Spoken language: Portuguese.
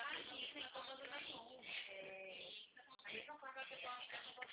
Aqui, sem cômodo nenhum. A mesma forma que eu posso